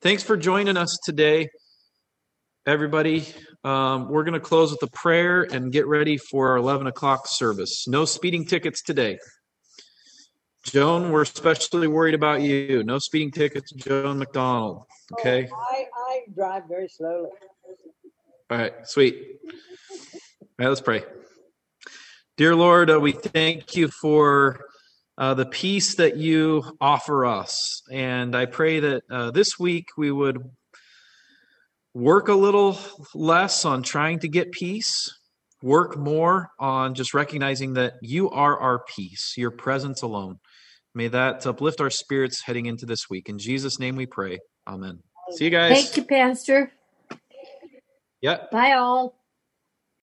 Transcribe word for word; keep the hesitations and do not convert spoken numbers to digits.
Thanks for joining us today, everybody. Um, we're going to close with a prayer and get ready for our eleven o'clock service. No speeding tickets today. Joan, we're especially worried about you. No speeding tickets, Joan McDonald. Okay? Oh, I, I drive very slowly. All right, sweet. All right, let's pray. Dear Lord, uh, we thank you for uh, the peace that you offer us. And I pray that uh, this week we would work a little less on trying to get peace, work more on just recognizing that you are our peace, your presence alone. May that uplift our spirits heading into this week. In Jesus' name we pray. Amen. See you guys. Thank you, Pastor. Yep. Bye all.